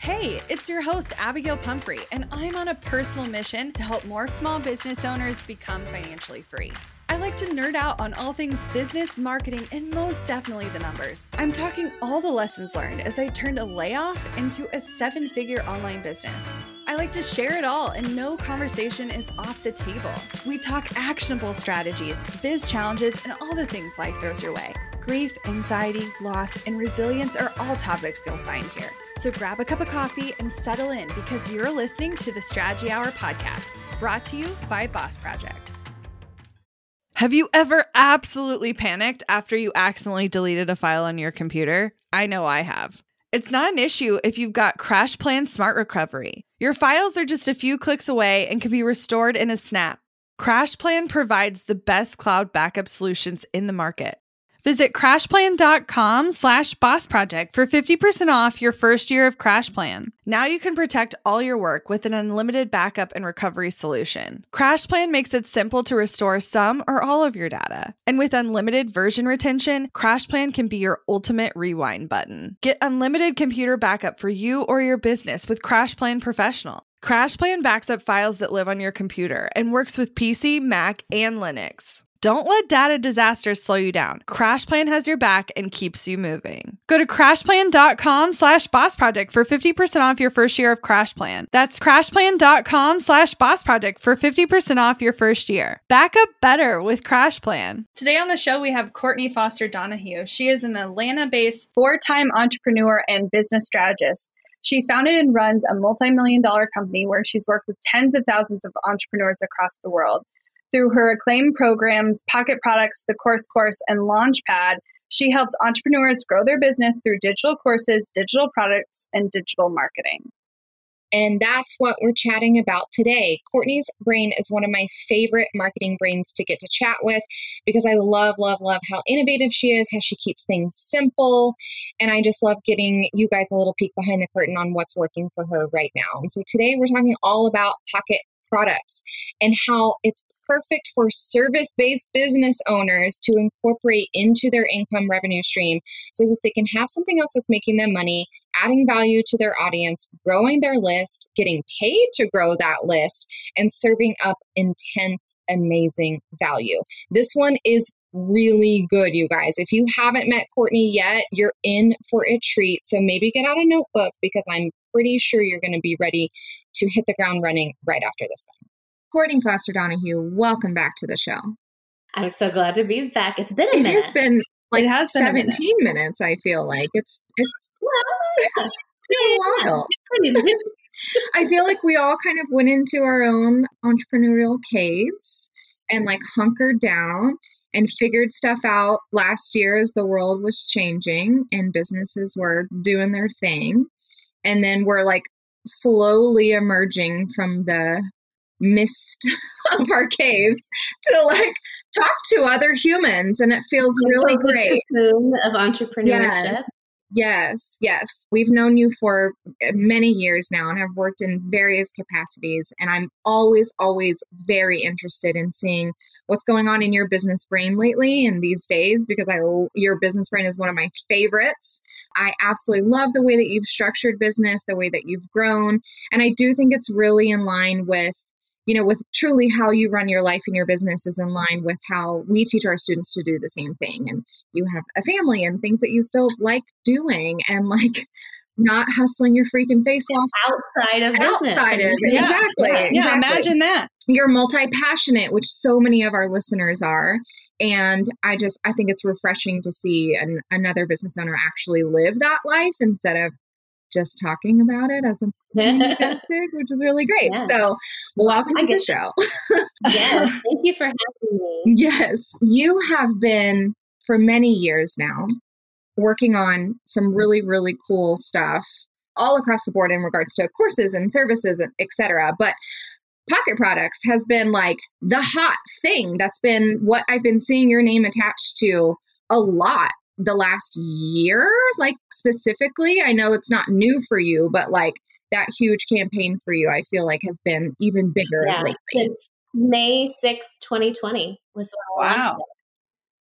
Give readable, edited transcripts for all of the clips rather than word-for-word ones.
Hey, it's your host, Abigail Pumphrey, and I'm on a personal mission to help more small business owners become financially free. I like to nerd out on all things business, marketing, and most definitely the numbers. I'm talking all the lessons learned as I turned a layoff into a 7-figure online business. I like to share it all, and no conversation is off the table. We talk actionable strategies, biz challenges, and all the things life throws your way. Grief, anxiety, loss, and resilience are all topics you'll find here. So grab a cup of coffee and settle in because you're listening to the Strategy Hour podcast, brought to you by Boss Project. Have you ever absolutely panicked after you accidentally deleted a file on your computer? I know I have. It's not an issue if you've got CrashPlan Smart Recovery. Your files are just a few clicks away and can be restored in a snap. CrashPlan provides the best cloud backup solutions in the market. Visit crashplan.com/bossproject for 50% off your first year of CrashPlan. Now you can protect all your work with an unlimited backup and recovery solution. CrashPlan makes it simple to restore some or all of your data. And with unlimited version retention, CrashPlan can be your ultimate rewind button. Get unlimited computer backup for you or your business with CrashPlan Professional. CrashPlan backs up files that live on your computer and works with PC, Mac, and Linux. Don't let data disasters slow you down. CrashPlan has your back and keeps you moving. Go to crashplan.com/bossproject for 50% off your first year of CrashPlan. That's crashplan.com/bossproject for 50% off your first year. Back up better with CrashPlan. Today on the show, we have Courtney Foster Donahue. She is an Atlanta-based 4-time entrepreneur and business strategist. She founded and runs a multi-million-dollar company where she's worked with tens of thousands of entrepreneurs across the world. Through her acclaimed programs, Pocket Products, The Course, and Launchpad, she helps entrepreneurs grow their business through digital courses, digital products, and digital marketing. And that's what we're chatting about today. Courtney's brain is one of my favorite marketing brains to get to chat with because I love how innovative she is, how she keeps things simple. And I just love getting you guys a little peek behind the curtain on what's working for her right now. And so today we're talking all about Pocket Products and how it's perfect for service-based business owners to incorporate into their income revenue stream so that they can have something else that's making them money, adding value to their audience, growing their list, getting paid to grow that list, and serving up intense, amazing value. This one is really good, you guys. If you haven't met Courtney yet, you're in for a treat. So maybe get out a notebook because I'm pretty sure you're going to be ready to hit the ground running right after this one. Courtney Foster Donahue, welcome back to the show. I'm so glad to be back. It's been a minute. It has been like It has been 17 minutes, I feel like. It's been a while. I feel like we all kind of went into our own entrepreneurial caves and like hunkered down and figured stuff out last year as the world was changing and businesses were doing their thing. And then we're like slowly emerging from the mist of our caves to like talk to other humans, and it feels really great. Of entrepreneurship. Yes. We've known you for many years now and have worked in various capacities. And I'm always very interested in seeing what's going on in your business brain lately and these days, because your business brain is one of my favorites. I absolutely love the way that you've structured business, the way that you've grown. And I do think it's really in line with truly how you run your life and your business is in line with how we teach our students to do the same thing. And you have a family and things that you still like doing and like not hustling your freaking face off outside of business. Exactly. Imagine that. You're multi-passionate, which so many of our listeners are. And I think it's refreshing to see another business owner actually live that life instead of just talking about it as a tactic, which is really great. Yeah. So welcome to the show. Yes, thank you for having me. Yes, you have been for many years now working on some really, really cool stuff all across the board in regards to courses and services, et cetera. But Pocket Products has been like the hot thing. That's been what I've been seeing your name attached to a lot the last year, like specifically. I know it's not new for you, but like that huge campaign for you, I feel like has been even bigger lately. It's May 6th, 2020 was when I launched it.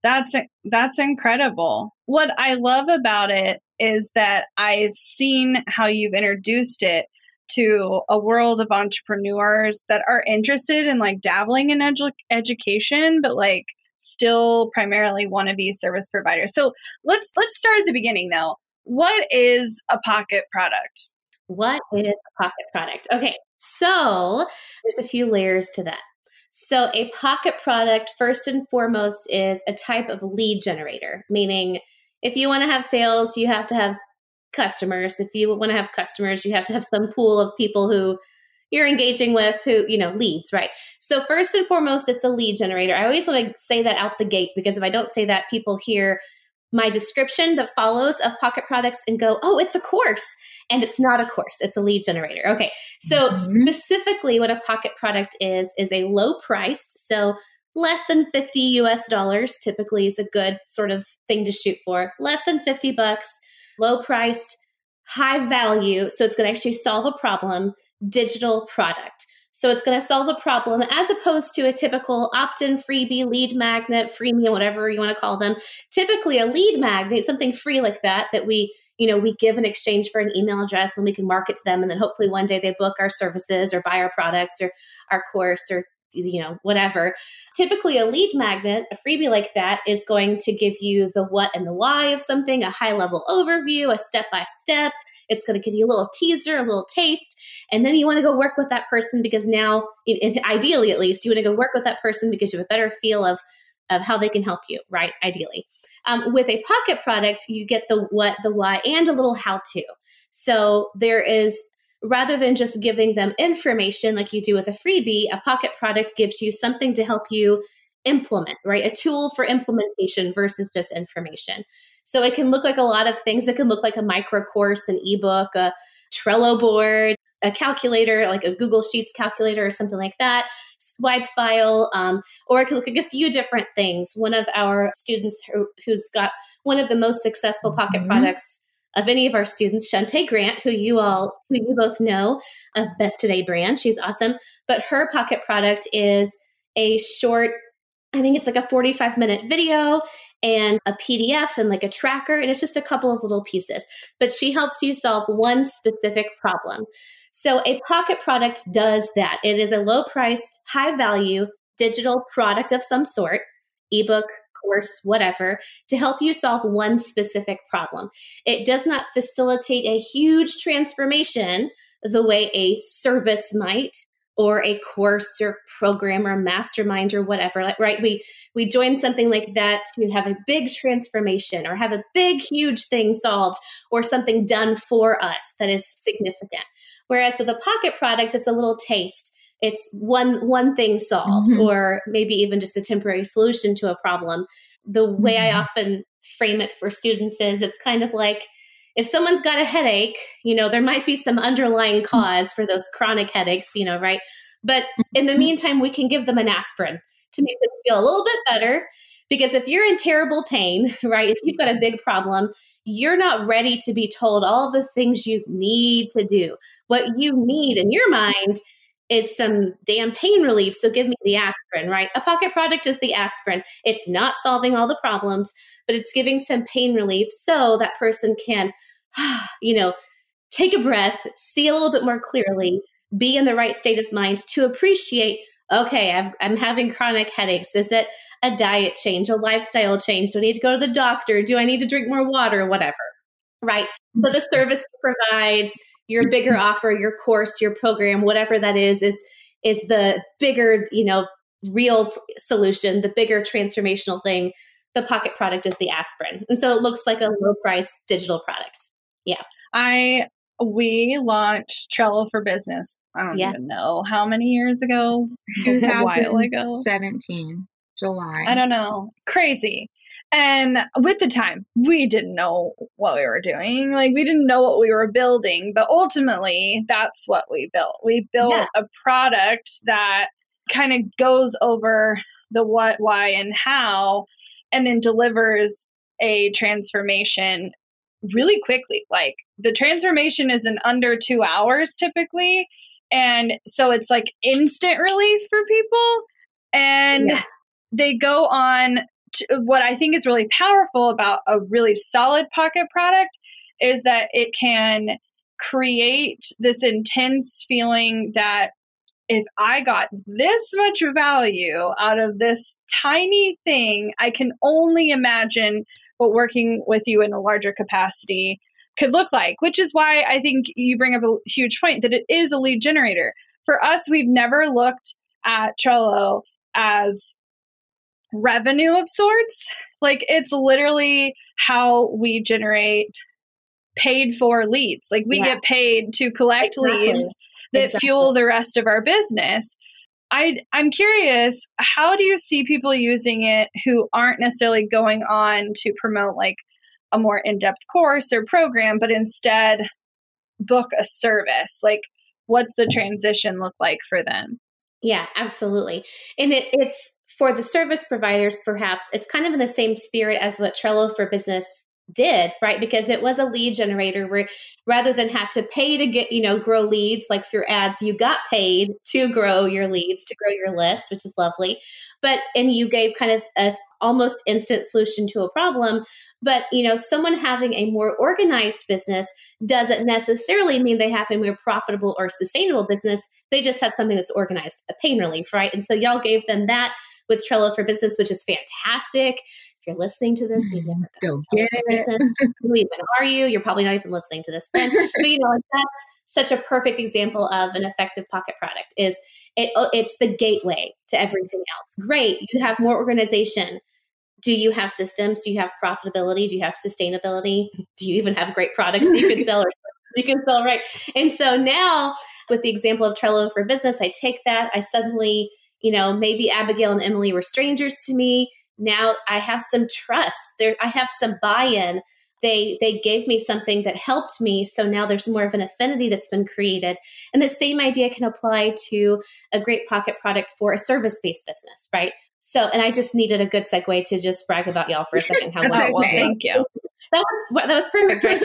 That's incredible. What I love about it is that I've seen how you've introduced it to a world of entrepreneurs that are interested in like dabbling in education, but like still primarily want to be service providers. So let's start at the beginning though. What is a pocket product? What is a pocket product? Okay, so there's a few layers to that. So a pocket product, first and foremost, is a type of lead generator, meaning if you want to have sales, you have to have customers. If you want to have customers, you have to have some pool of people who you're engaging with who, leads, right? So first and foremost, it's a lead generator. I always want to say that out the gate, because if I don't say that, people hear my description that follows of pocket products and go, oh, it's a course. And it's not a course. It's a lead generator. Okay. So specifically what a pocket product is a low priced. So less than $50 US typically is a good sort of thing to shoot for. Less than $50, low priced, high value. So it's going to actually solve a problem, digital product. So it's going to solve a problem as opposed to a typical opt-in freebie, lead magnet, freemium, whatever you want to call them. Typically a lead magnet, something free like that we give in exchange for an email address, and we can market to them. And then hopefully one day they book our services or buy our products or our course or, whatever. Typically a lead magnet, a freebie like that, is going to give you the what and the why of something, a high level overview, a step-by-step. It's going to give you a little teaser, a little taste. And then you want to go work with that person because now, ideally at least, you want to go work with that person because you have a better feel of how they can help you, right? Ideally. With a pocket product, you get the what, the why, and a little how-to. So there is, rather than just giving them information like you do with a freebie, a pocket product gives you something to help you implement, right? A tool for implementation versus just information. So it can look like a lot of things. It can look like a micro course, an ebook, a Trello board, a calculator, like a Google Sheets calculator or something like that, swipe file, or it can look like a few different things. One of our students who's got one of the most successful pocket products of any of our students, Shantae Grant, who you both know of Best Today brand. She's awesome. But her pocket product is a short, I think it's like a 45-minute video and a PDF and like a tracker. And it's just a couple of little pieces, but she helps you solve one specific problem. So a pocket product does that. It is a low priced, high value digital product of some sort, ebook, course, whatever, to help you solve one specific problem. It does not facilitate a huge transformation the way a service might, or a course or program or mastermind or whatever, right? We join something like that to have a big transformation or have a big, huge thing solved or something done for us that is significant. Whereas with a pocket product, it's a little taste. It's one thing solved, or maybe even just a temporary solution to a problem. The way I often frame it for students is it's kind of like, if someone's got a headache, there might be some underlying cause for those chronic headaches, right? But in the meantime, we can give them an aspirin to make them feel a little bit better. Because if you're in terrible pain, right, if you've got a big problem, you're not ready to be told all the things you need to do. What you need in your mind is some damn pain relief. So give me the aspirin, right? A pocket product is the aspirin. It's not solving all the problems, but it's giving some pain relief so that person can, take a breath, see a little bit more clearly, be in the right state of mind to appreciate, okay, I'm having chronic headaches. Is it a diet change, a lifestyle change? Do I need to go to the doctor? Do I need to drink more water? Whatever, right? So the service you provide, your bigger offer, your course, your program, whatever that is the bigger, real solution, the bigger transformational thing. The pocket product is the aspirin. And so it looks like a low price digital product. Yeah. We launched Trello for Business. I don't even know how many years ago. A while ago. 2017, July. I don't know. Crazy. And with the time, we didn't know what we were doing. Like, we didn't know what we were building, but ultimately that's what we built. We built a product that kind of goes over the what, why, and how, and then delivers a transformation really quickly. Like, the transformation is in under 2 hours typically. And so it's like instant relief for people. And they go on what I think is really powerful about a really solid pocket product is that it can create this intense feeling that if I got this much value out of this tiny thing, I can only imagine what working with you in a larger capacity could look like, which is why I think you bring up a huge point that it is a lead generator. For us, we've never looked at Trello as revenue of sorts. Like, it's literally how we generate paid for leads. Like, we get paid to collect leads that fuel the rest of our business. I'm curious, how do you see people using it who aren't necessarily going on to promote like a more in-depth course or program, but instead book a service? Like, what's the transition look like for them? Yeah, absolutely. And it's for the service providers, perhaps it's kind of in the same spirit as what Trello for Business did, right? Because it was a lead generator where rather than have to pay to get, grow leads like through ads, you got paid to grow your leads, to grow your list, which is lovely. And you gave kind of a almost instant solution to a problem. But, someone having a more organized business doesn't necessarily mean they have a more profitable or sustainable business. They just have something that's organized, a pain relief, right? And so y'all gave them that with Trello for Business, which is fantastic. If you're listening to this, you've never go get it. Who even are you? You're probably not even listening to this then. But that's such a perfect example of an effective pocket product. It's the gateway to everything else. Great, you have more organization. Do you have systems? Do you have profitability? Do you have sustainability? Do you even have great products that you can sell or you can sell, right? And so now, with the example of Trello for Business, I take that. I suddenly, maybe Abigail and Emily were strangers to me. Now I have some trust there. I have some buy-in. They gave me something that helped me. So now there's more of an affinity that's been created. And the same idea can apply to a great pocket product for a service-based business, right? So, and I just needed a good segue to just brag about y'all for a second. How well, thank you. That was perfect, right?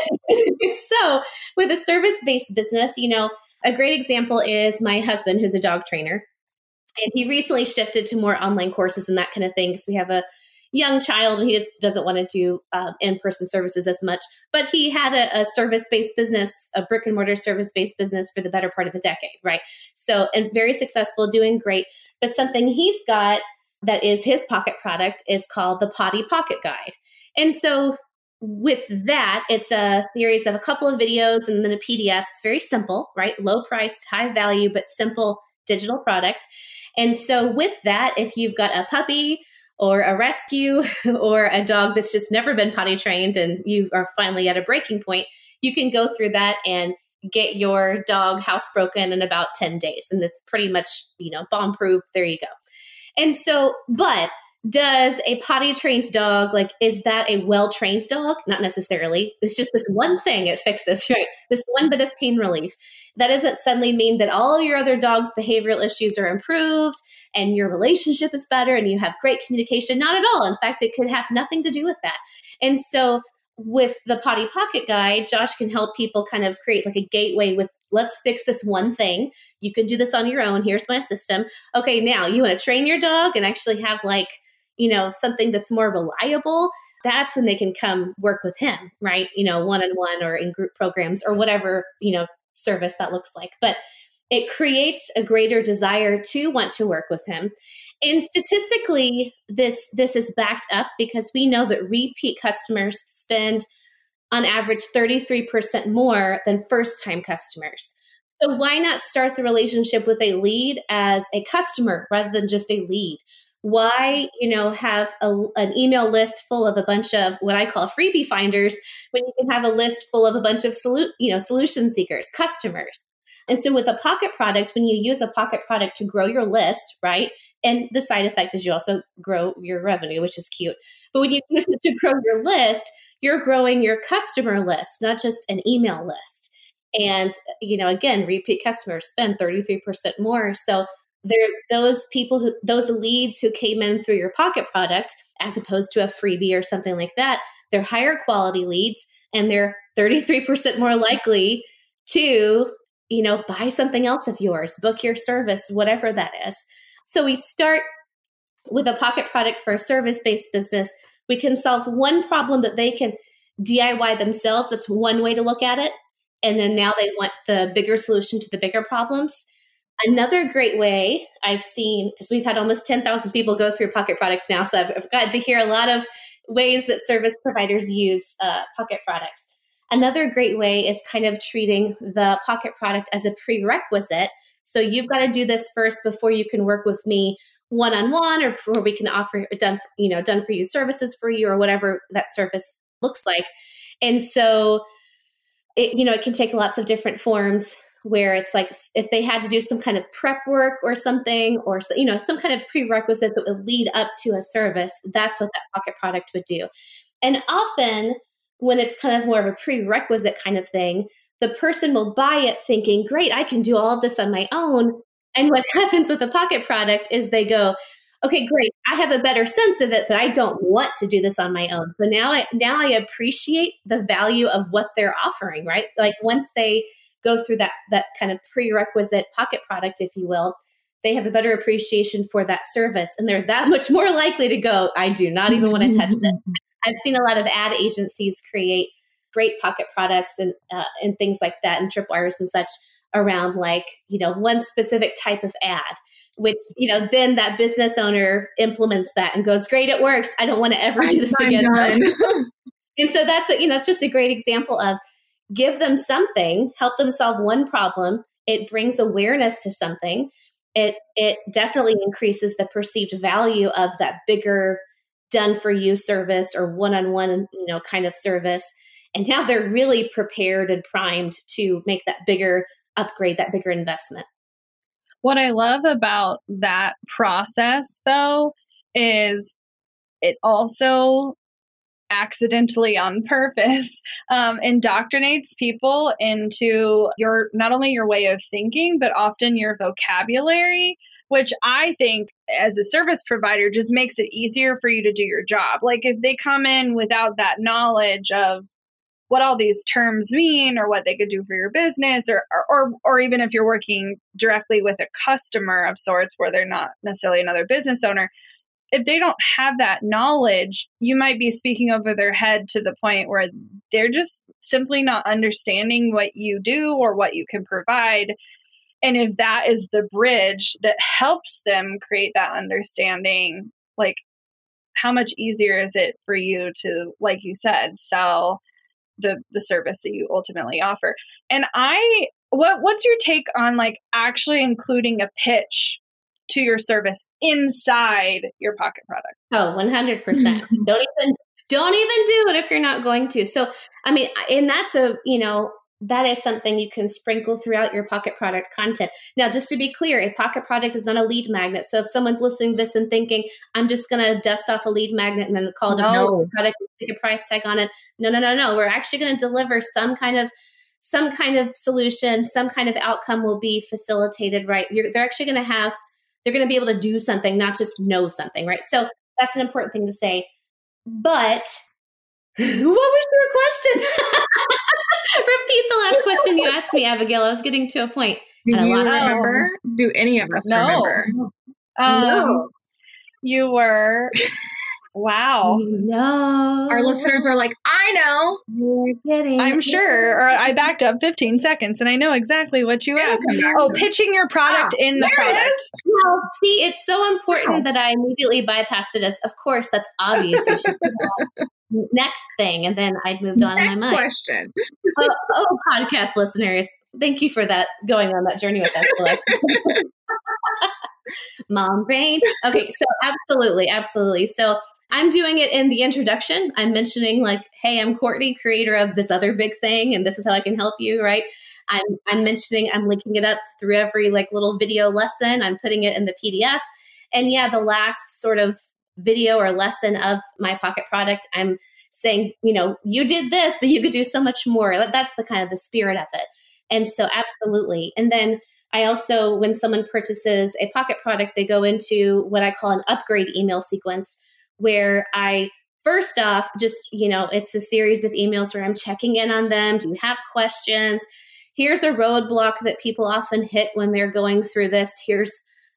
So with a service-based business, a great example is my husband, who's a dog trainer. And he recently shifted to more online courses and that kind of thing because we have a young child and he just doesn't want to do in-person services as much. But he had a service-based business, a brick and mortar service-based business for the better part of a decade, right? So, and very successful, doing great. But something he's got that is his pocket product is called the Potty Pocket Guide. And so with that, it's a series of a couple of videos and then a PDF. It's very simple, right? Low priced, high value, but simple digital product. And so with that, if you've got a puppy or a rescue or a dog that's just never been potty trained and you are finally at a breaking point, you can go through that and get your dog housebroken in about 10 days. And it's pretty much, bomb proof. There you go. And so, but does a potty trained dog, is that a well-trained dog? Not necessarily. It's just this one thing it fixes, right? This one bit of pain relief. That doesn't suddenly mean that all your other dog's behavioral issues are improved and your relationship is better and you have great communication. Not at all. In fact, it could have nothing to do with that. And so with the Potty Pocket Guide, Josh can help people kind of create a gateway with, let's fix this one thing. You can do this on your own. Here's my system. Okay, now you want to train your dog and actually have something that's more reliable. That's when they can come work with him, right? One-on-one or in group programs or whatever, service that looks like. But it creates a greater desire to want to work with him. And statistically, this is backed up because we know that repeat customers spend on average 33% more than first-time customers. So why not start the relationship with a lead as a customer rather than just a lead? Why, have an email list full of a bunch of what I call freebie finders when you can have a list full of a bunch of solution seekers, customers? And so with a pocket product, when you use a pocket product to grow your list, right? And the side effect is you also grow your revenue, which is cute. But when you use it to grow your list, you're growing your customer list, not just an email list. And, again, repeat customers spend 33% more. So they're those leads who came in through your pocket product, as opposed to a freebie or something like that, they're higher quality leads and they're 33% more likely to, buy something else of yours, book your service, whatever that is. So we start with a pocket product for a service-based business, we can solve one problem that they can DIY themselves. That's one way to look at it. And then now they want the bigger solution to the bigger problems. Another great way I've seen, because we've had almost 10,000 people go through pocket products now, so I've gotten to hear a lot of ways that service providers use pocket products. Another great way is kind of treating the pocket product as a prerequisite. So you've got to do this first before you can work with me one-on-one, or before we can offer done for you services for you, or whatever that service looks like. And so it can take lots of different forms, where it's like if they had to do some kind of prep work or something, or some kind of prerequisite that would lead up to a service, that's what that pocket product would do. And often when it's kind of more of a prerequisite kind of thing, the person will buy it thinking, great, I can do all of this on my own. And what happens with the pocket product is they go, okay, great, I have a better sense of it, but I don't want to do this on my own. So now I appreciate the value of what they're offering, right? Like once they go through that kind of prerequisite pocket product, if you will, they have a better appreciation for that service. And they're that much more likely to go, I do not even want to touch this. I've seen a lot of ad agencies create great pocket products and things like that, and tripwires and such around one specific type of ad, which, then that business owner implements that and goes, great, it works. I don't want to ever do this again. And so that's it's just a great example of give them something, help them solve one problem. It brings awareness to something. It definitely increases the perceived value of that bigger done for you service or one-on-one, kind of service. And now they're really prepared and primed to make that bigger upgrade, that bigger investment. What I love about that process, though, is it also accidentally on purpose indoctrinates people into not only your way of thinking, but often your vocabulary, which I think as a service provider just makes it easier for you to do your job. Like if they come in without that knowledge of what all these terms mean or what they could do for your business, or even if you're working directly with a customer of sorts where they're not necessarily another business owner, if they don't have that knowledge, you might be speaking over their head to the point where they're just simply not understanding what you do or what you can provide. And if that is the bridge that helps them create that understanding, like how much easier is it for you to, like you said, sell the service that you ultimately offer? And what's your take on like actually including a pitch to your service inside your pocket product? Oh, 100%. Don't even do it if you're not going to. So, I mean, and that is something you can sprinkle throughout your pocket product content. Now, just to be clear, a pocket product is not a lead magnet. So if someone's listening to this and thinking, I'm just going to dust off a lead magnet and then call it a product and stick a price tag on it. No. We're actually going to deliver some kind of solution, some kind of outcome will be facilitated, right? They're going to be able to do something, not just know something, right? So that's an important thing to say. But what was your question? Repeat the last question you asked me, Abigail. I was getting to a point. Do you remember? Do any of us remember? No. You were... Wow. No. Our listeners are like, I know. You're kidding. I'm sure. Or I backed up 15 seconds and I know exactly what you asked. Oh, pitching your product in the product. Well, see, it's so important that I immediately bypassed it as, of course, that's obvious. You should do that. Next thing. And then I'd moved on in my mind. Next question. Podcast listeners, thank you for that, going on that journey with us, Celeste. Mom brain. Okay, so absolutely. So I'm doing it in the introduction. I'm mentioning like, hey, I'm Courtney, creator of this other big thing, and this is how I can help you, right? I'm mentioning, I'm linking it up through every like little video lesson. I'm putting it in the PDF. And yeah, the last sort of video or lesson of my pocket product, I'm saying, you did this, but you could do so much more. That's the kind of the spirit of it. And so absolutely. And then I also, when someone purchases a pocket product, they go into what I call an upgrade email sequence, where I, first off, just, it's a series of emails where I'm checking in on them. Do you have questions? Here's a roadblock that people often hit when they're going through this. Here's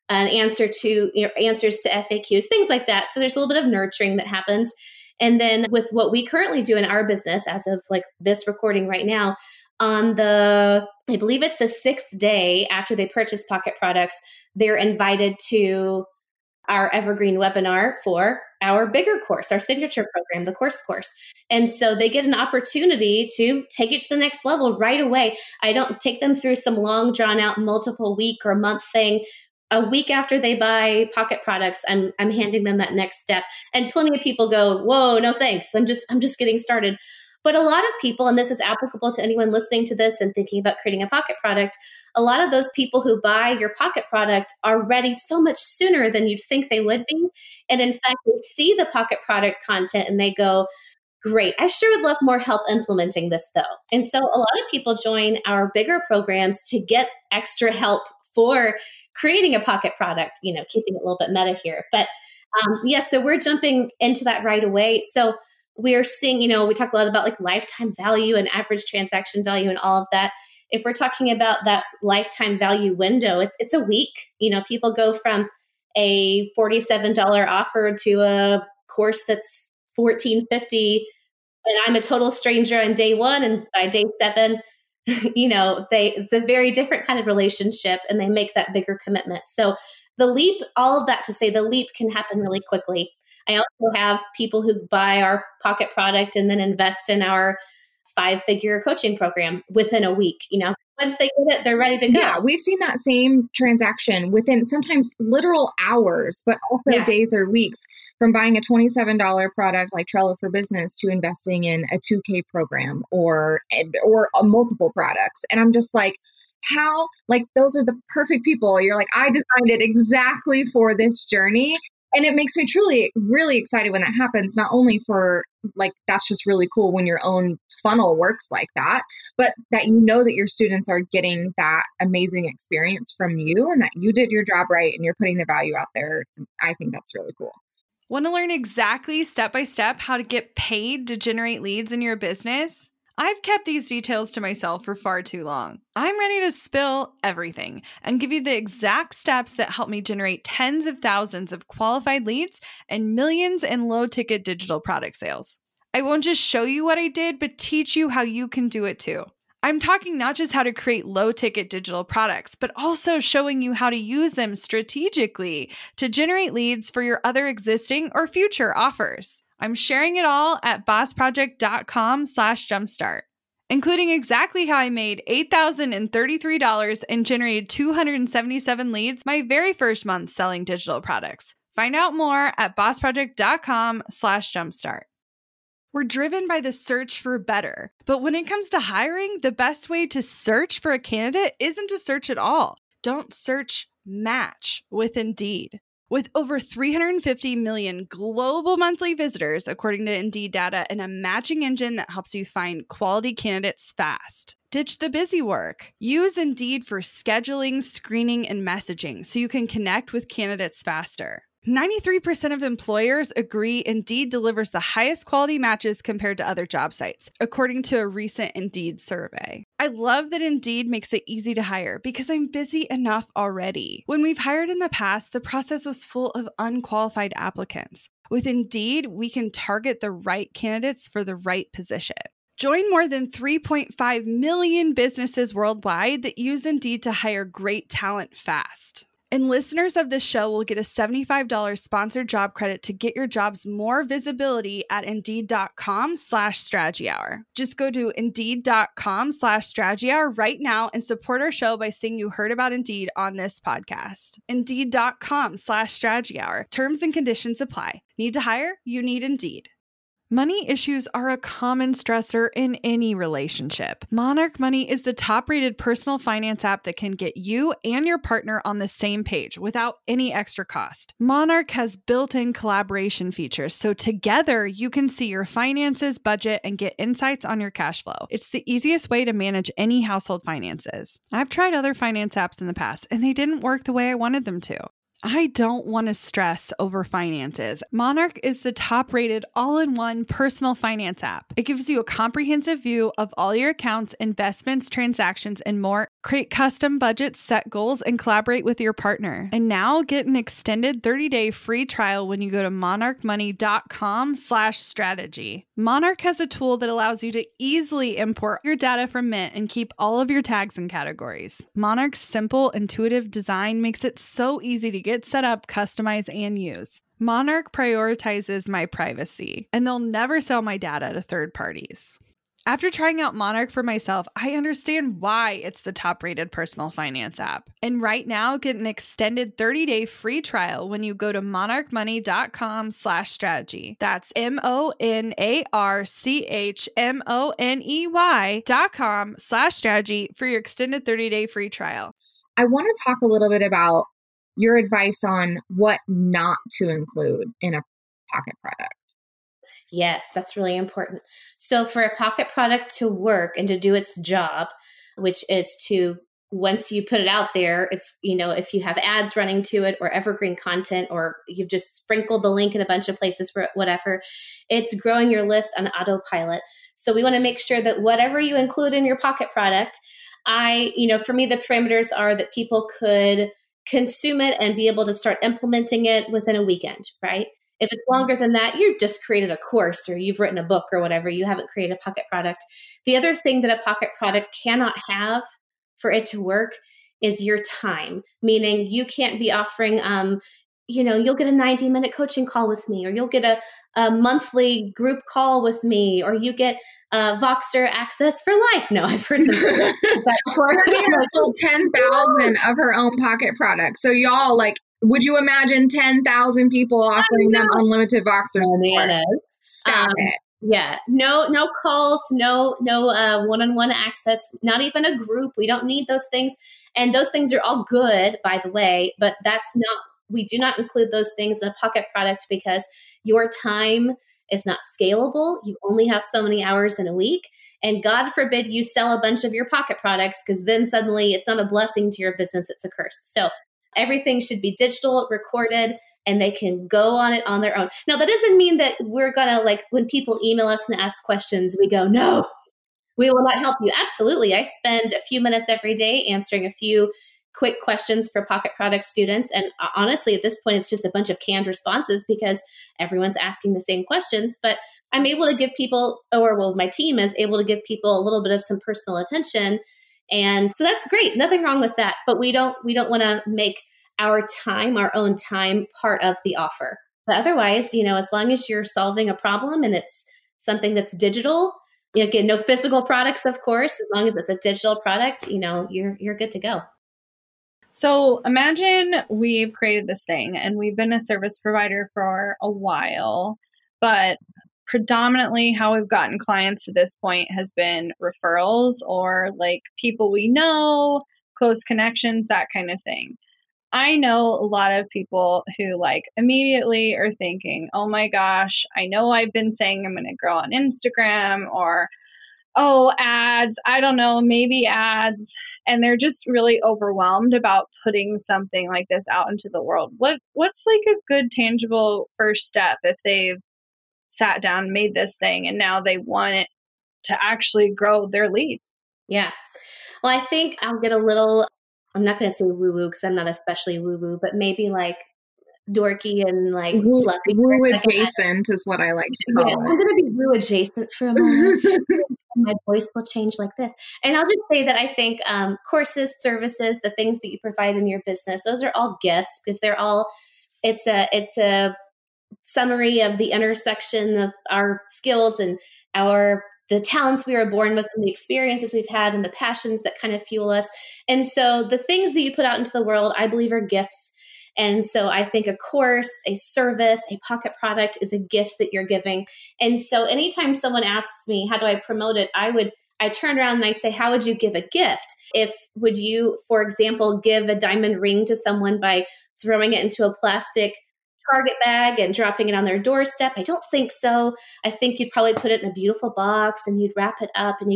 an answer to, answers to FAQs, things like that. So there's a little bit of nurturing that happens. And then with what we currently do in our business, as of like this recording right now, on I believe it's the 6th day after they purchase Pocket products, they're invited to our Evergreen webinar for our bigger course, our signature program, the course. And so they get an opportunity to take it to the next level right away. I don't take them through some long drawn out multiple week or month thing. A week after they buy Pocket products, I'm handing them that next step. And plenty of people go, "Whoa, no thanks. I'm just getting started." But a lot of people, and this is applicable to anyone listening to this and thinking about creating a Pocket product, a lot of those people who buy your Pocket product are ready so much sooner than you'd think they would be. And in fact, they see the Pocket product content and they go, "Great, I sure would love more help implementing this though." And so a lot of people join our bigger programs to get extra help for creating a Pocket product, keeping it a little bit meta here. But so we're jumping into that right away. So we're seeing, we talk a lot about like lifetime value and average transaction value and all of that. If we're talking about that lifetime value window, it's a week. People go from a $47 offer to a course that's $14.50, and I'm a total stranger on day 1, and by day 7, it's a very different kind of relationship, and they make that bigger commitment. So the leap, all of that to say, the leap can happen really quickly. I also have people who buy our Pocket product and then invest in our 5-figure coaching program within a week. Once they get it, they're ready to go. Yeah, we've seen that same transaction within sometimes literal hours, but also days or weeks, from buying a $27 product like Trello for Business to investing in a 2K program or multiple products. And I'm just like, how, like, those are the perfect people. You're like, I designed it exactly for this journey. And it makes me truly, really excited when that happens, not only for like, that's just really cool when your own funnel works like that, but that that your students are getting that amazing experience from you and that you did your job right and you're putting the value out there. I think that's really cool. Want to learn exactly step by step how to get paid to generate leads in your business? I've kept these details to myself for far too long. I'm ready to spill everything and give you the exact steps that help me generate tens of thousands of qualified leads and millions in low-ticket digital product sales. I won't just show you what I did, but teach you how you can do it too. I'm talking not just how to create low-ticket digital products, but also showing you how to use them strategically to generate leads for your other existing or future offers. I'm sharing it all at bossproject.com/jumpstart, including exactly how I made $8,033 and generated 277 leads my very first month selling digital products. Find out more at bossproject.com/jumpstart. We're driven by the search for better, but when it comes to hiring, the best way to search for a candidate isn't to search at all. Don't search, match with Indeed. With over 350 million global monthly visitors, according to Indeed data, and a matching engine that helps you find quality candidates fast. Ditch the busy work. Use Indeed for scheduling, screening, and messaging so you can connect with candidates faster. 93% of employers agree Indeed delivers the highest quality matches compared to other job sites, according to a recent Indeed survey. I love that Indeed makes it easy to hire because I'm busy enough already. When we've hired in the past, the process was full of unqualified applicants. With Indeed, we can target the right candidates for the right position. Join more than 3.5 million businesses worldwide that use Indeed to hire great talent fast. And listeners of this show will get a $75 sponsored job credit to get your jobs more visibility at Indeed.com/Strategy Hour. Just go to Indeed.com/Strategy Hour right now and support our show by saying you heard about Indeed on this podcast. Indeed.com/Strategy Hour. Terms and conditions apply. Need to hire? You need Indeed. Money issues are a common stressor in any relationship. Monarch Money is the top-rated personal finance app that can get you and your partner on the same page without any extra cost. Monarch has built-in collaboration features, so together you can see your finances, budget, and get insights on your cash flow. It's the easiest way to manage any household finances. I've tried other finance apps in the past, and they didn't work the way I wanted them to. I don't want to stress over finances. Monarch is the top-rated all-in-one personal finance app. It gives you a comprehensive view of all your accounts, investments, transactions, and more. Create custom budgets, set goals, and collaborate with your partner. And now get an extended 30-day free trial when you go to monarchmoney.com/strategy. Monarch has a tool that allows you to easily import your data from Mint and keep all of your tags and categories. Monarch's simple, intuitive design makes it so easy to get set up, customize, and use. Monarch prioritizes my privacy, and they'll never sell my data to third parties. After trying out Monarch for myself, I understand why it's the top-rated personal finance app. And right now, get an extended 30-day free trial when you go to monarchmoney.com/strategy. That's monarchmoney.com/strategy for your extended 30-day free trial. I want to talk a little bit about your advice on what not to include in a pocket product. Yes, that's really important. So for a pocket product to work and to do its job, which is to, once you put it out there, it's, if you have ads running to it or evergreen content, or you've just sprinkled the link in a bunch of places for whatever, it's growing your list on autopilot. So we want to make sure that whatever you include in your pocket product, for me, the parameters are that people could consume it and be able to start implementing it within a weekend, right? If it's longer than that, you've just created a course or you've written a book or whatever. You haven't created a pocket product. The other thing that a pocket product cannot have for it to work is your time, meaning you can't be offering, you'll get a 90-minute coaching call with me, or you'll get a monthly group call with me, or you get Voxer access for life. No, I've heard some. Courtney has sold 10,000 of her own pocket products. So y'all, would you imagine 10,000 people offering them unlimited Voxer support? Stop it. Yeah. No calls, no one-on-one access, not even a group. We don't need those things. And those things are all good, by the way, but we do not include those things in a pocket product because your time is not scalable. You only have so many hours in a week. And God forbid you sell a bunch of your pocket products, because then suddenly it's not a blessing to your business, it's a curse. So everything should be digital, recorded, and they can go on it on their own. Now, that doesn't mean that we're going to, when people email us and ask questions, we go, no, we will not help you. Absolutely. I spend a few minutes every day answering a few quick questions for pocket product students. And honestly, at this point, it's just a bunch of canned responses because everyone's asking the same questions. But I'm able to give people, my team is able to give people a little bit of some personal attention. And so that's great. Nothing wrong with that. But we don't want to make our own time, part of the offer. But otherwise, as long as you're solving a problem and it's something that's digital, again, no physical products, of course, as long as it's a digital product, you're good to go. So imagine we've created this thing and we've been a service provider for a while, but predominantly how we've gotten clients to this point has been referrals or people we know, close connections, that kind of thing. I know a lot of people who immediately are thinking, oh my gosh, I know I've been saying I'm going to grow on Instagram, or, ads, I don't know, maybe ads. And they're just really overwhelmed about putting something like this out into the world. What's a good tangible first step if they've sat down, made this thing, and now they want it to actually grow their leads? Yeah. Well, I think I'll get a little, I'm not going to say woo-woo because I'm not especially woo-woo, but maybe dorky and fluffy. Woo adjacent is what I like to call it. I'm going to be woo adjacent for a moment. My voice will change like this. And I'll just say that I think courses, services, the things that you provide in your business, those are all gifts because they're all, it's a summary of the intersection of our skills and the talents we were born with and the experiences we've had and the passions that kind of fuel us. And so the things that you put out into the world, I believe, are gifts. And so I think a course, a service, a pocket product is a gift that you're giving. And so anytime someone asks me, how do I promote it? I turn around and I say, how would you give a gift? Would you, for example, give a diamond ring to someone by throwing it into a plastic Target bag and dropping it on their doorstep? I don't think so. I think you'd probably put it in a beautiful box and you'd wrap it up and you'd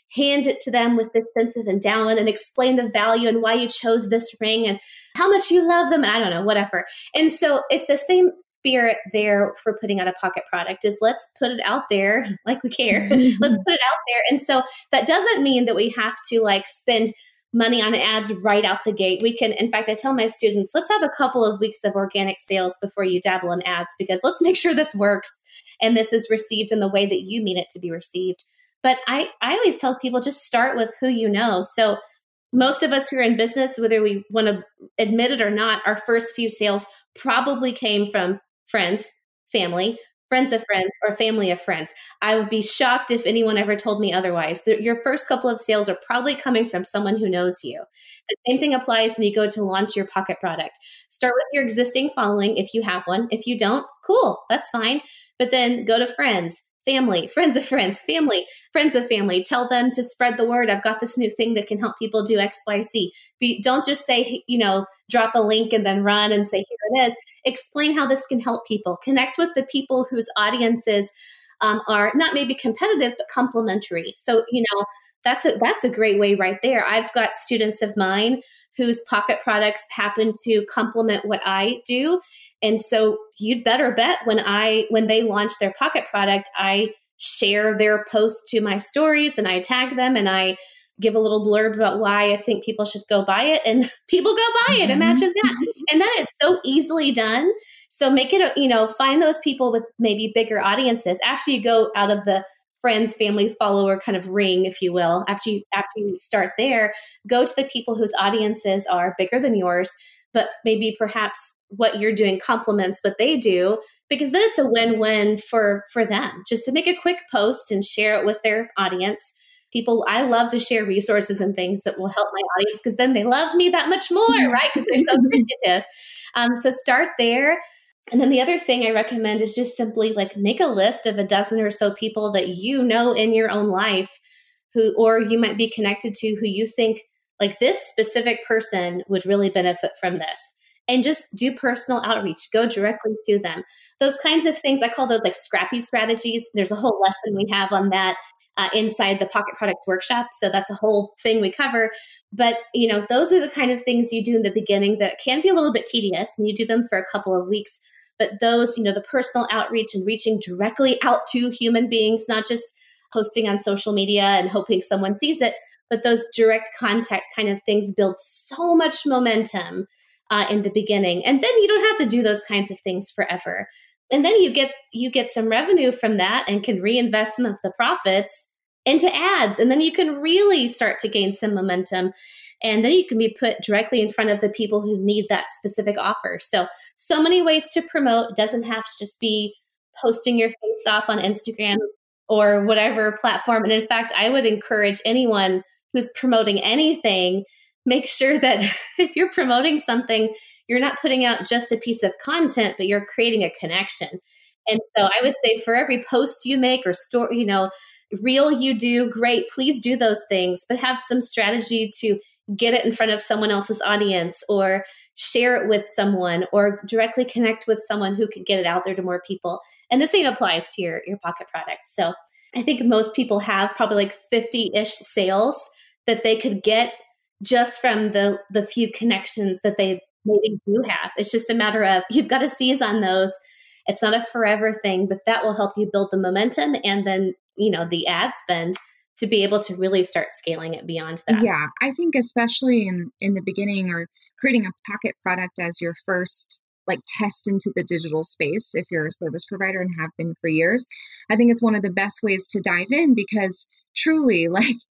hand it to them with this sense of endowment and explain the value and why you chose this ring and how much you love them. I don't know, whatever. And so it's the same spirit there for putting out a pocket product is let's put it out there like we care. Let's put it out there. And so that doesn't mean that we have to like spend money on ads right out the gate. We can, in fact, I tell my students, let's have a couple of weeks of organic sales before you dabble in ads, because let's make sure this works and this is received in the way that you mean it to be received. But I always tell people just start with who you know. So most of us who are in business, whether we want to admit it or not, our first few sales probably came from friends, family, friends of friends, or family of friends. I would be shocked if anyone ever told me otherwise. Your first couple of sales are probably coming from someone who knows you. The same thing applies when you go to launch your pocket product. Start with your existing following if you have one. If you don't, cool, that's fine. But then go to friends, family, friends of friends, family, friends of family. Tell them to spread the word. I've got this new thing that can help people do X, Y, Z. Don't just say, drop a link and then run and say, here it is. Explain how this can help people. Connect with the people whose audiences are not maybe competitive, but complementary. So, that's a great way right there. I've got students of mine whose pocket products happen to complement what I do. And so you'd better bet when they launch their pocket product, I share their post to my stories and I tag them and I give a little blurb about why I think people should go buy it, and people go buy it. Imagine that. And that is so easily done. So make it, find those people with maybe bigger audiences after you go out of the friends, family, follower kind of ring, if you will. After you start there, go to the people whose audiences are bigger than yours, but maybe perhaps what you're doing complements what they do, because then it's a win-win for them. Just to make a quick post and share it with their audience. I love to share resources and things that will help my audience because then they love me that much more, right? Because they're so appreciative. So start there. And then the other thing I recommend is just simply like make a list of a dozen or so people that you know in your own life or you might be connected to who you think like this specific person would really benefit from this. And just do personal outreach. Go directly to them. Those kinds of things, I call those like scrappy strategies. There's a whole lesson we have on that inside the Pocket Products Workshop. So that's a whole thing we cover. But, those are the kind of things you do in the beginning that can be a little bit tedious, and you do them for a couple of weeks. But those, the personal outreach and reaching directly out to human beings, not just posting on social media and hoping someone sees it, but those direct contact kind of things build so much momentum in the beginning. And then you don't have to do those kinds of things forever. And then you get some revenue from that and can reinvest some of the profits into ads. And then you can really start to gain some momentum. And then you can be put directly in front of the people who need that specific offer. So many ways to promote. It doesn't have to just be posting your face off on Instagram or whatever platform. And in fact, I would encourage anyone who's promoting anything, make sure that if you're promoting something, you're not putting out just a piece of content, but you're creating a connection. And so I would say for every post you make or story, reel you do, great, please do those things, but have some strategy to get it in front of someone else's audience or share it with someone or directly connect with someone who could get it out there to more people. And the same applies to your pocket product. So I think most people have probably like 50-ish sales that they could get just from the few connections that they maybe do have. It's just a matter of you've got to seize on those. It's not a forever thing, but that will help you build the momentum and then, the ad spend to be able to really start scaling it beyond that. Yeah, I think especially in the beginning or creating a pocket product as your first test into the digital space, if you're a service provider and have been for years, I think it's one of the best ways to dive in because truly,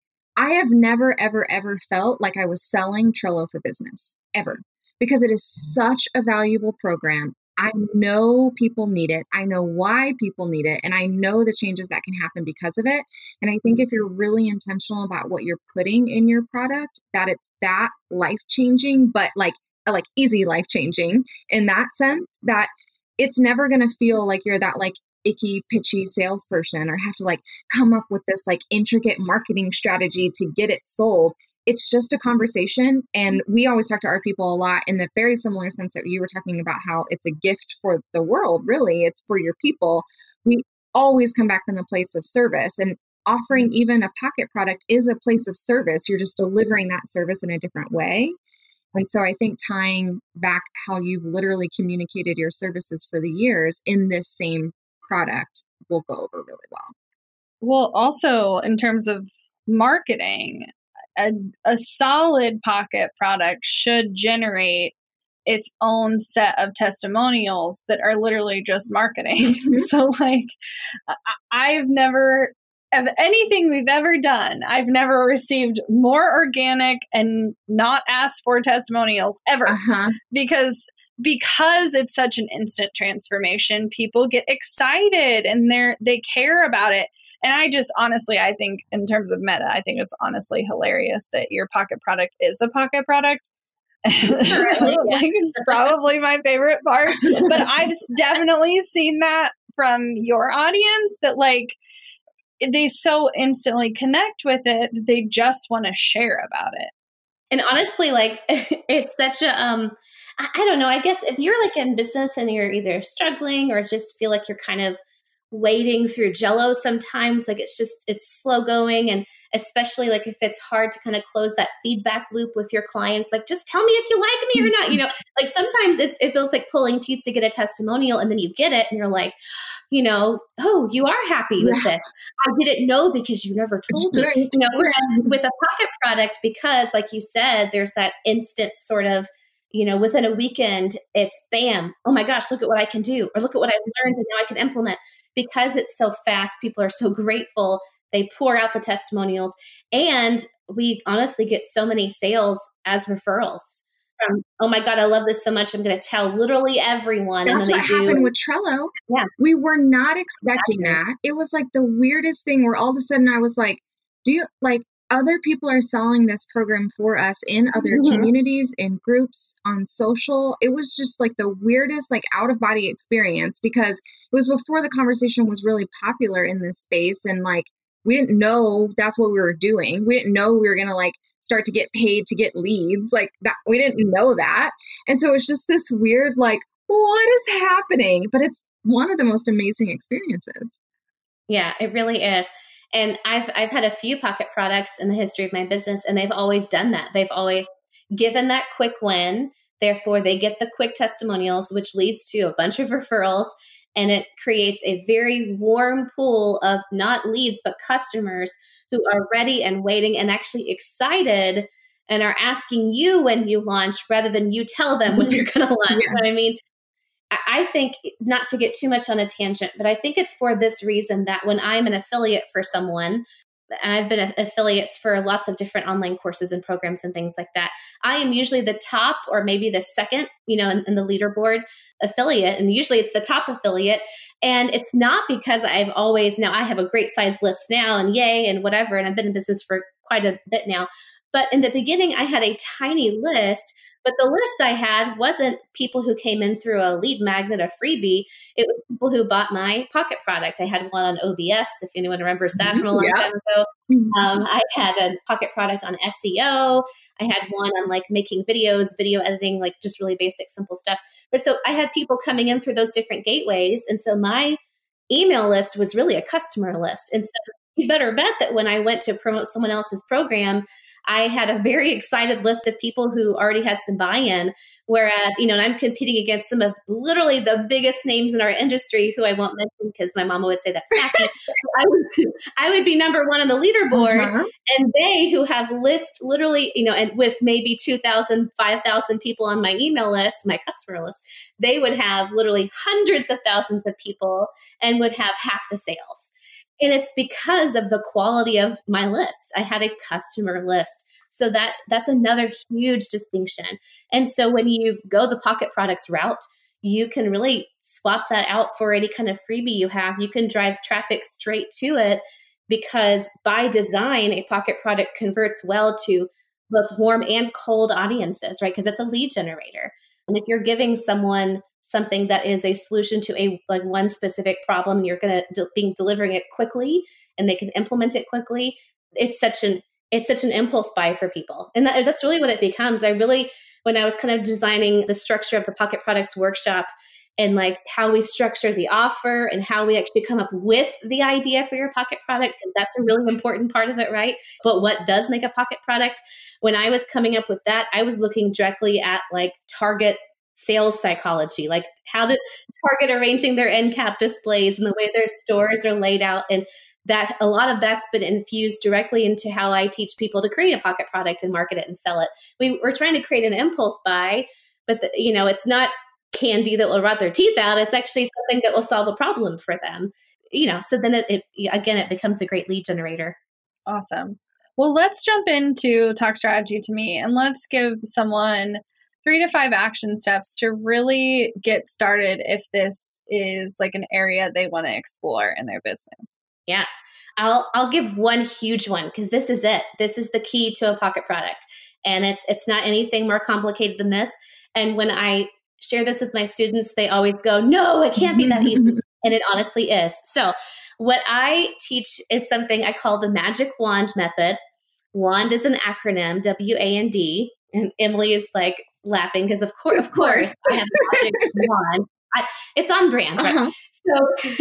I have never, ever, ever felt like I was selling Trello for Business, ever, because it is such a valuable program. I know people need it. I know why people need it. And I know the changes that can happen because of it. And I think if you're really intentional about what you're putting in your product, that it's that life-changing, but easy life-changing in that sense, that it's never going to feel like you're that icky, pitchy salesperson or have to come up with this intricate marketing strategy to get it sold. It's just a conversation. And we always talk to our people a lot in the very similar sense that you were talking about how it's a gift for the world, really. It's for your people. We always come back from the place of service. And offering even a pocket product is a place of service. You're just delivering that service in a different way. And so I think tying back how you've literally communicated your services for the years in this same product will go over really well. Well, also in terms of marketing, a solid pocket product should generate its own set of testimonials that are literally just marketing. So like, I've never, of anything we've ever done, I've never received more organic and not asked for testimonials ever. Because it's such an instant transformation, people get excited and they care about it. And I just honestly, I think in terms of meta, I think it's honestly hilarious that your pocket product is a pocket product. Like, it's probably my favorite part, but I've definitely seen that from your audience that like they so instantly connect with it that they just want to share about it. And honestly, like it's such a I don't know, I guess if you're like in business and you're either struggling or just feel like you're kind of wading through jello sometimes, like it's slow going. And especially like if it's hard to kind of close that feedback loop with your clients, like just tell me if you like me or not, you know, like sometimes it feels like pulling teeth to get a testimonial and then you get it and you're like, you know, oh, you are happy with this. I didn't know because you never told me, you know, whereas with a pocket product, because like you said, there's that instant sort of, you know, within a weekend, it's bam, oh my gosh, look at what I can do, or look at what I learned and now I can implement. Because it's so fast, people are so grateful. They pour out the testimonials. And we honestly get so many sales as referrals from, oh my God, I love this so much. I'm going to tell literally everyone. That's and then what happened with Trello. Yeah. We were not expecting that. It was like the weirdest thing where all of a sudden I was like, other people are selling this program for us in other communities, in groups, on social. It was just like the weirdest, like out of body experience, because it was before the conversation was really popular in this space. And like, we didn't know that's what we were doing. We didn't know we were going to like start to get paid to get leads like that. We didn't know that. And so it's just this weird, like, what is happening? But it's one of the most amazing experiences. Yeah, it really is. And I've had a few pocket products in the history of my business, and they've always done that. They've always given that quick win. Therefore, they get the quick testimonials, which leads to a bunch of referrals. And it creates a very warm pool of not leads, but customers who are ready and waiting and actually excited and are asking you when you launch rather than you tell them when you're going to launch. You know what I mean? I think, not to get too much on a tangent, but I think it's for this reason that when I'm an affiliate for someone, and I've been affiliates for lots of different online courses and programs and things like that, I am usually the top or maybe the second, you know, in the leaderboard affiliate. And usually it's the top affiliate. And it's not because I have a great size list now and yay and whatever. And I've been in business for quite a bit now. But in the beginning, I had a tiny list, but the list I had wasn't people who came in through a lead magnet, a freebie. It was people who bought my pocket product. I had one on OBS, if anyone remembers that from a long time ago. I had a pocket product on SEO. I had one on like making videos, video editing, like just really basic, simple stuff. But so I had people coming in through those different gateways. And so my email list was really a customer list. And so you better bet that when I went to promote someone else's program, I had a very excited list of people who already had some buy-in, whereas, you know, and I'm competing against some of literally the biggest names in our industry who I won't mention because my mama would say that's tacky. I would be number one on the leaderboard, and they who have list literally, you know, and with maybe 2,000, 5,000 people on my email list, my customer list, they would have literally hundreds of thousands of people and would have half the sales. And it's because of the quality of my list. I had a customer list. So that's another huge distinction. And so when you go the pocket products route, you can really swap that out for any kind of freebie you have. You can drive traffic straight to it because by design, a pocket product converts well to both warm and cold audiences, right? Because it's a lead generator. And if you're giving someone something that is a solution to a like one specific problem, and you're going to be delivering it quickly, and they can implement it quickly, it's such an impulse buy for people, and that's really what it becomes. When I was kind of designing the structure of the Pocket Products workshop, and like how we structure the offer and how we actually come up with the idea for your pocket product, because that's a really important part of it, right? But what does make a pocket product? When I was coming up with that, I was looking directly at like Target sales psychology, like how did Target arranging their end cap displays and the way their stores are laid out. And that a lot of that's been infused directly into how I teach people to create a pocket product and market it and sell it. We're trying to create an impulse buy, but it's not candy that will rot their teeth out. It's actually something that will solve a problem for them. So then it becomes a great lead generator. Awesome. Well, let's jump into Talk Strategy to Me, and let's give someone 3 to 5 action steps to really get started if this is like an area they want to explore in their business. Yeah. I'll give one huge one, because this is it. This is the key to a pocket product. And it's not anything more complicated than this. And when I share this with my students, they always go, no, it can't be that easy. And it honestly is. So what I teach is something I call the magic wand method. WAND is an acronym, WAND. And Emily is like laughing because of course I have a magic wand. It's on brand. Right? Uh-huh.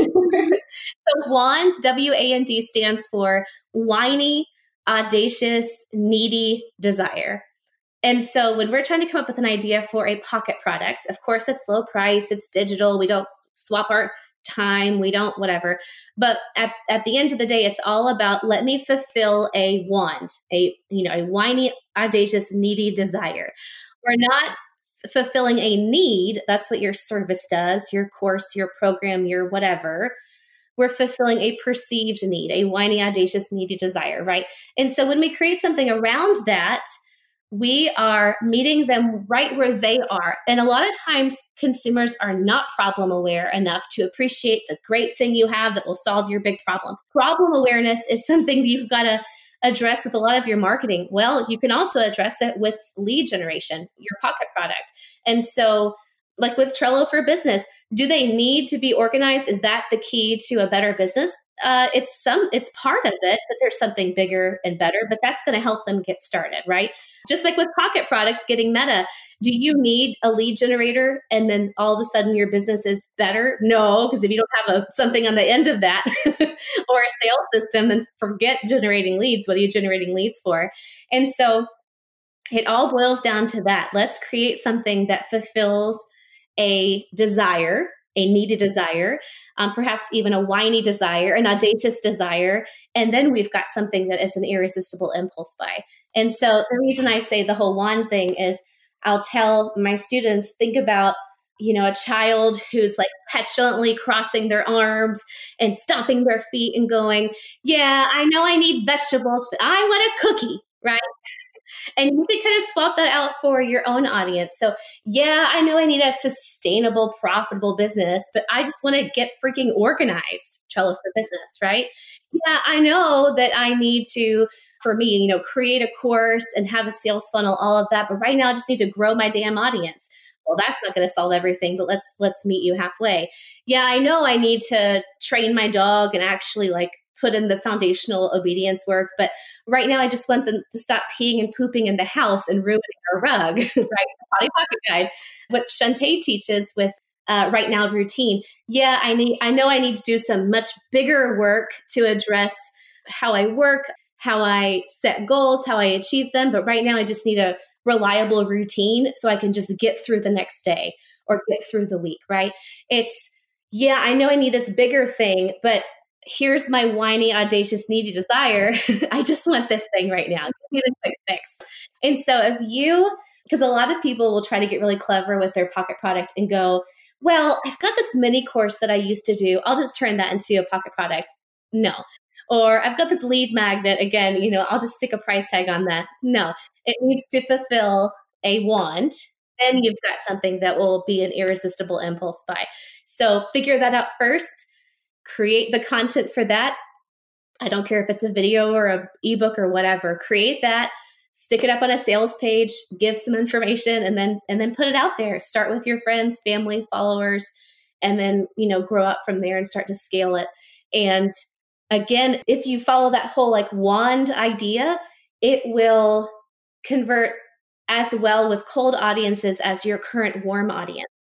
So WAND, WAND, stands for whiny, audacious, needy desire. And so when we're trying to come up with an idea for a pocket product, of course, it's low price, it's digital. We don't swap our time. We don't whatever. But at the end of the day, it's all about, let me fulfill a want, a whiny, audacious, needy desire. We're not fulfilling a need. That's what your service does, your course, your program, your whatever. We're fulfilling a perceived need, a whiny, audacious, needy desire, right? And so when we create something around that, we are meeting them right where they are. And a lot of times consumers are not problem aware enough to appreciate the great thing you have that will solve your big problem. Problem awareness is something that you've got to address with a lot of your marketing. Well, you can also address it with lead generation, your pocket product. And so like with Trello for Business, do they need to be organized? Is that the key to a better business? It's part of it, but there's something bigger and better, but that's going to help them get started, right? Just like with pocket products, getting meta, do you need a lead generator and then all of a sudden your business is better? No, because if you don't have something on the end of that or a sales system, then forget generating leads. What are you generating leads for? And so it all boils down to that. Let's create something that fulfills a desire, a needy desire, perhaps even a whiny desire, an audacious desire. And then we've got something that is an irresistible impulse buy. And so the reason I say the whole wand thing is I'll tell my students, think about, a child who's like petulantly crossing their arms and stomping their feet and going, yeah, I know I need vegetables, but I want a cookie, right? And you can kind of swap that out for your own audience. So yeah, I know I need a sustainable, profitable business, but I just want to get freaking organized. Trello for Business, right? Yeah, I know that I need to, for me, create a course and have a sales funnel, all of that. But right now I just need to grow my damn audience. Well, that's not going to solve everything, but let's meet you halfway. Yeah, I know I need to train my dog and actually put in the foundational obedience work. But right now I just want them to stop peeing and pooping in the house and ruining our rug, right? The Potty Pocket Guide. What Shantae teaches with Right Now routine. Yeah, I know I need to do some much bigger work to address how I work, how I set goals, how I achieve them. But right now I just need a reliable routine so I can just get through the next day or get through the week, right? I know I need this bigger thing, but here's my whiny, audacious, needy desire. I just want this thing right now. Give me the quick fix. And so because a lot of people will try to get really clever with their pocket product and go, well, I've got this mini course that I used to do. I'll just turn that into a pocket product. No. Or I've got this lead magnet. Again, I'll just stick a price tag on that. No, it needs to fulfill a want. Then you've got something that will be an irresistible impulse buy. So figure that out first. Create the content for that. I don't care if it's a video or an ebook or whatever. Create that, stick it up on a sales page, give some information, and then put it out there. Start with your friends, family, followers, and then grow up from there and start to scale it. And again, if you follow that whole wand idea, it will convert as well with cold audiences as your current warm audience.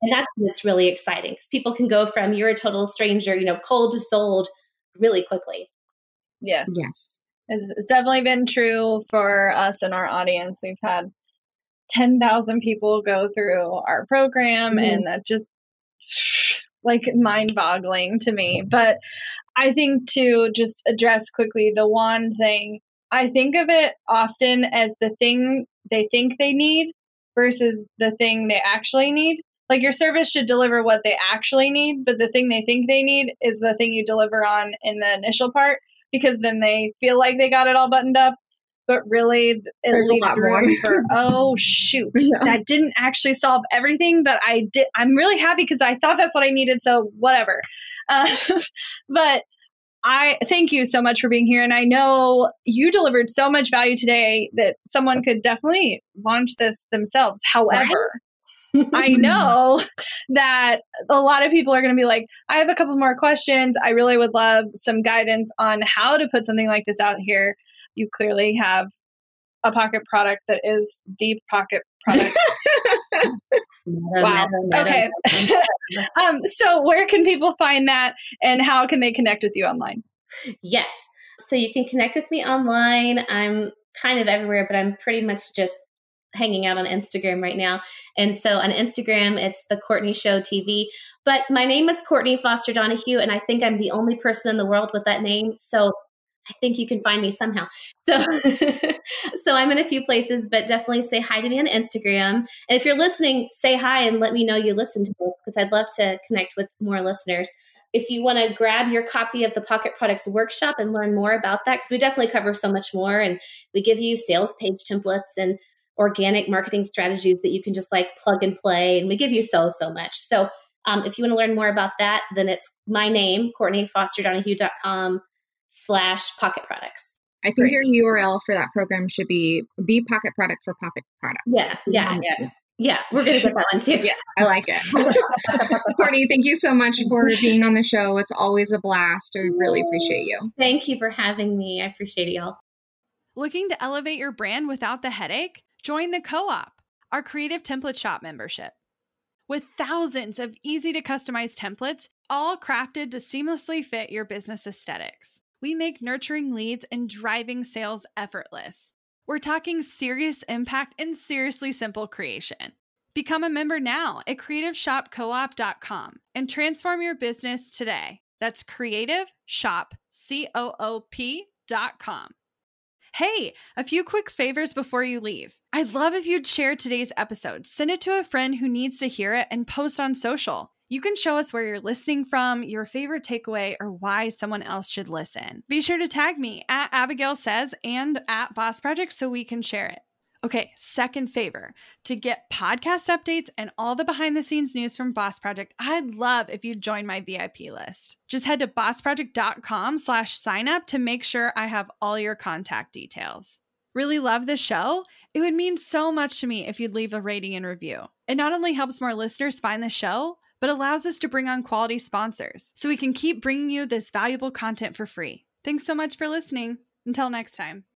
And that's when it's really exciting because people can go from you're a total stranger, cold to sold really quickly. Yes. Yes. It's definitely been true for us and our audience. We've had 10,000 people go through our program, and that just mind-boggling to me. But I think to just address quickly the one thing, I think of it often as the thing they think they need versus the thing they actually need. Like your service should deliver what they actually need, but the thing they think they need is the thing you deliver on in the initial part, because then they feel like they got it all buttoned up. But really, it leaves room for, oh, shoot, that didn't actually solve everything, but I'm really happy because I thought that's what I needed, so whatever. But I thank you so much for being here. And I know you delivered so much value today that someone could definitely launch this themselves. However, I know that a lot of people are going to be like, I have a couple more questions. I really would love some guidance on how to put something like this out here. You clearly have a pocket product that is the pocket product. Wow. Okay. So where can people find that, and how can they connect with you online? Yes. So you can connect with me online. I'm kind of everywhere, but I'm pretty much just hanging out on Instagram right now. And so on Instagram, it's The Courtney Show TV. But my name is Courtney Foster Donahue, and I think I'm the only person in the world with that name. So I think you can find me somehow. So, so I'm in a few places, but definitely say hi to me on Instagram. And if you're listening, say hi and let me know you listened to this, because I'd love to connect with more listeners. If you want to grab your copy of the Pocket Products Workshop and learn more about that, because we definitely cover so much more, and we give you sales page templates and organic marketing strategies that you can just plug and play. And we give you so much. So if you want to learn more about that, then it's my name, CourtneyFosterDonahue.com/pocket products. I think your URL for that program should be the Pocket Product for Pocket Products. Yeah. We're going to get that one too. Yeah, I like it. Courtney, thank you so much for being on the show. It's always a blast. We really appreciate you. Thank you for having me. I appreciate it, y'all. Looking to elevate your brand without the headache? Join the Co-op, our creative template shop membership. With thousands of easy to customize templates, all crafted to seamlessly fit your business aesthetics, we make nurturing leads and driving sales effortless. We're talking serious impact and seriously simple creation. Become a member now at creativeshopcoop.com and transform your business today. That's creativeshopcoop.com. Hey, a few quick favors before you leave. I'd love if you'd share today's episode, send it to a friend who needs to hear it, and post on social. You can show us where you're listening from, your favorite takeaway, or why someone else should listen. Be sure to tag me at Abigail Says and at Boss Project so we can share it. Okay, second favor, to get podcast updates and all the behind the scenes news from Boss Project, I'd love if you'd join my VIP list. Just head to bossproject.com/signup to make sure I have all your contact details. Really love the show? It would mean so much to me if you'd leave a rating and review. It not only helps more listeners find the show, but allows us to bring on quality sponsors so we can keep bringing you this valuable content for free. Thanks so much for listening. Until next time.